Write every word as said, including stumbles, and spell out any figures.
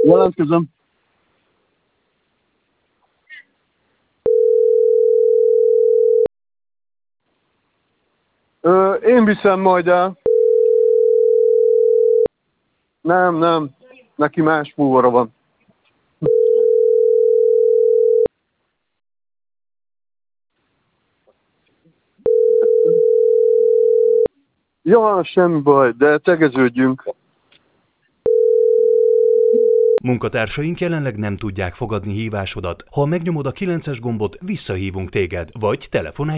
Jelentkezem. Ö, én viszem majd el. Nem, nem. Neki más fúvara van. Ja, semmi baj, de tegeződjünk. Munkatársaink jelenleg nem tudják fogadni hívásodat. Ha megnyomod a kilences gombot, visszahívunk téged, vagy telefonálj